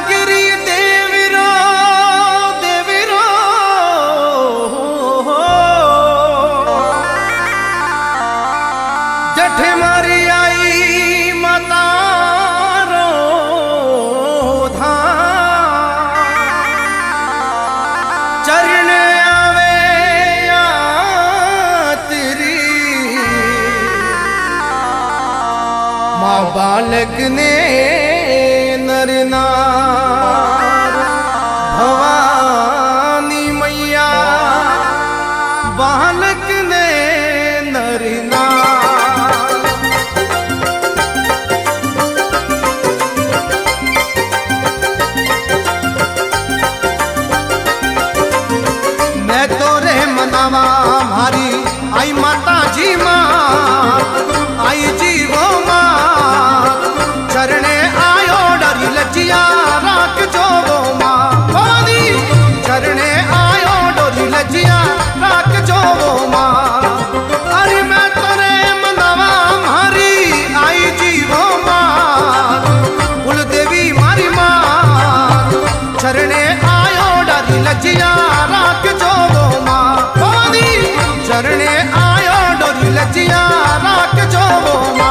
नगरी देवरो देवरो जठ मारी आई मतारो धाम चरण आवे यात्री माँ बालक ने नरनार भवानी मैया बालक ने नरनार। मैं तो रे मनावा मारी आई माता जी माँ आई जीवो माँ चरणे आयो डरी लजिया राख जो वो माँ भवानी चरणे आयो डोरी लजिया राख जो वो माँ। अरे मैं तोरे मनावा मारी आई जीवो माँ कुल देवी मारी माँ चरणे आयो डरी लजिया राख जो वो माँ भवानी चरणे आयो डोरी लजिया राख जो वो माँ।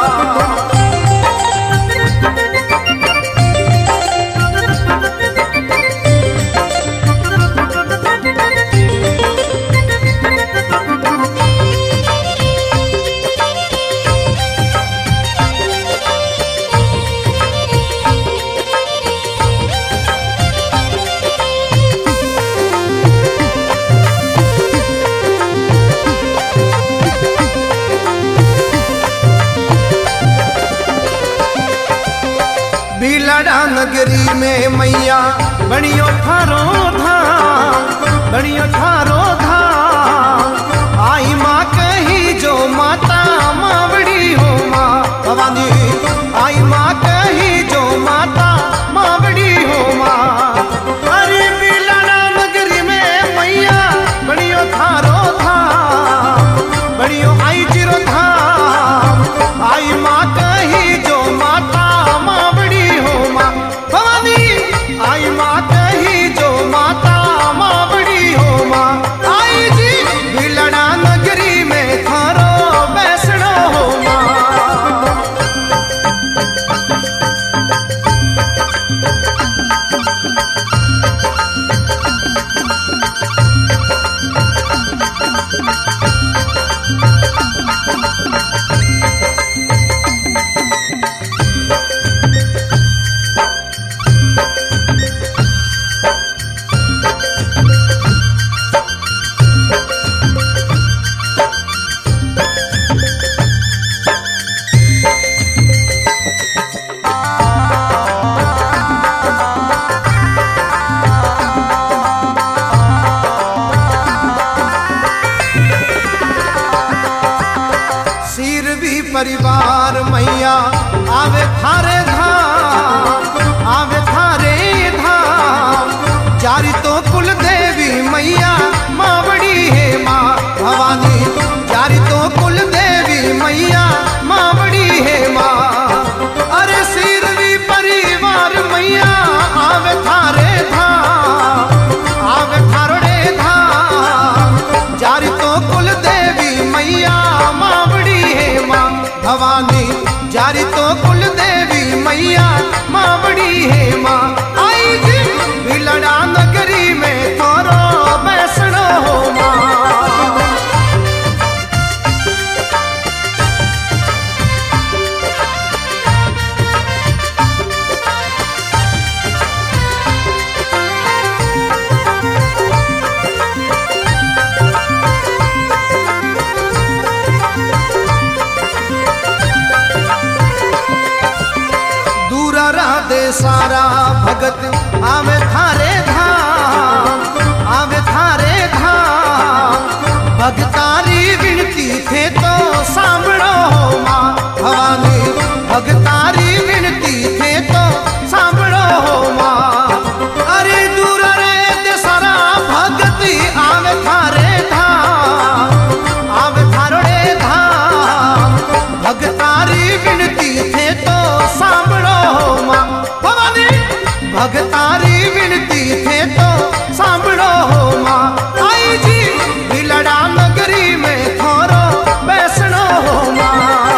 बिलड़ा नगरी में मैया बड़ियो थारो धाम बड़ियो थारो धाम आई माँ कही जो माता माँ बड़ी हो माँ भवानी आई माँ कही जो माता माँ बड़ी हो माँ। अरे बिलड़ा नगरी में मैया बड़ियो थारो धाम बड़ियो आई चिरो धाम आई माँ कही जो माता माँ बड़ी हो माँ भवानी आई माँ कही जो माता माँ बड़ी हो माँ। आई जी बिलड़ा नगरी में थारो बैसणो हो माँ। परिवार मैया आवे थारे धाम आवे थारे धाम जारी तो कुल देवी मैया माँ बड़ी है माँ भवानी जारी तो कुल देवी मैया माँ बड़ी है माँ। अरे सिरवी परिवार मैया आवे थारे धाम आवे थारोड़े धाम जारी तो कुल देवी मैया माँ बड़ी है माँ भवानी जारी तो कुल देवी मैया माँ बड़ी है माँ। आई जी बिलड़ा नगरी में थोरो बैसणो हो माँ। सारा भगत आवे थारे धाम आवे थारे धाम भगतारी विनती थे तो सांभळो हो माँ भवानी भगतारी विनती थे तो सांभळो हो माँ। अरे दूर रे ते सारा भगती आवे थारे धाम आवे थारोड़े धाम भगतारी विनती थे तो सांभळो हो माँ भवानी भगतारी विनती थे तो सांभळो हो मां। आई जी बिलड़ा नगरी में थोरो बैसणो हो मां।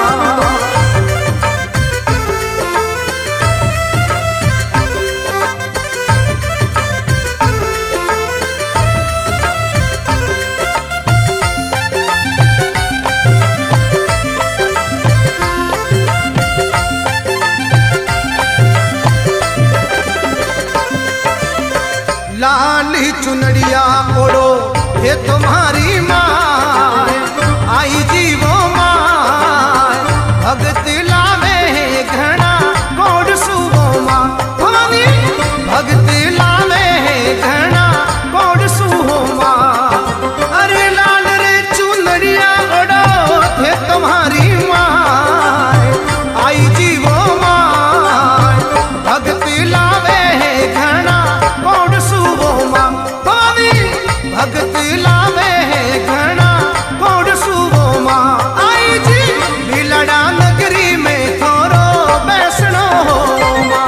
लाली चुनरिया ओढ़ो ये तुम्हारी माँ, आई जी वो माँ। भगत लावे घना कोड सुवो माँ, भवानी भगत लावे घना कोड सुवो माँ। अरे लाल रे चुनरिया ओढ़ो ये तुम्हारी माँ, आई जी वो माँ। भगत लावे घना कोड सुवो मां, भवानी भगत लावे घना कोड सुवो मां। आई जी बिलड़ा नगरी में थोरो बैसणो हो मां।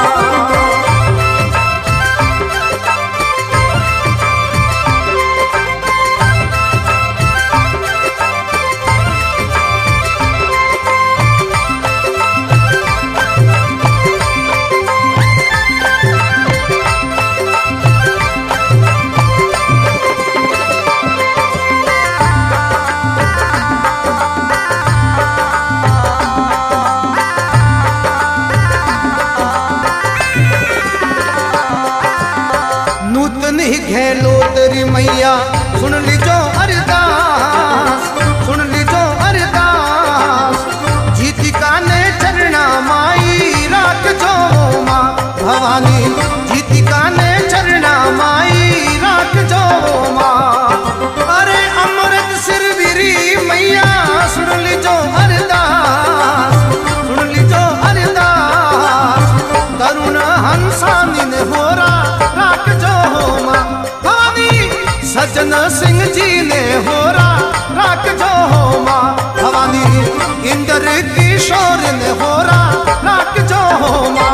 नूतनी घेलो तेरी मैया सुन लीजो अरदास, सुन लीजो अरदास। जीतिका ने चरना माई राख जो माँ, भवानी जीतिका ने चरना माई राख जो माँ। अरे अमृत सिरविरी मैया सुन लीजो अरदास, सुन लीजो अरदास। तरुण हंसानी ने होरा राख जो मां, भवानी सज्जन सिंह जी ने होरा राख जो मां। भवानी इंद्र किशोर ने होरा राख जो मां।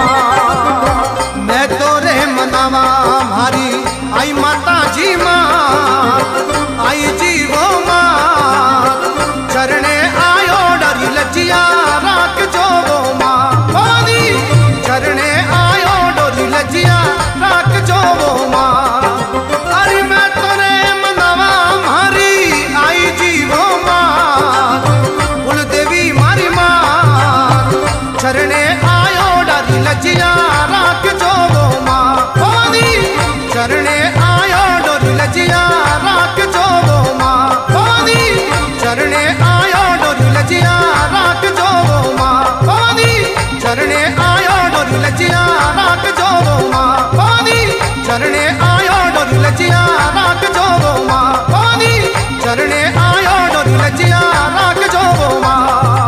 मैं तोरे मनावा मारी आई माता जी मां, आई जी वो मां। चरणे आयो डरी लजिया राख जो मां, भवानी चरणे आयो डोरी लजिया राख जो मां। अरे मैं तोरे मनावा मारी आई जी वो मां, कुल देवी मारी मां। चरणे आयो डरी लजिया राख जो मां, भवानी चरणे आयो डोरी लजिया राख जो मां। भवानी चरणे आयो डोरी लजिया राख जो मां, भवानी चरणे आयो डोरी लजिया राख जो मां। भवानी चरणे आयो डोरी लजिया राख जो मां, भवानी चरणे आयो डोरी लजिया राख जो मां।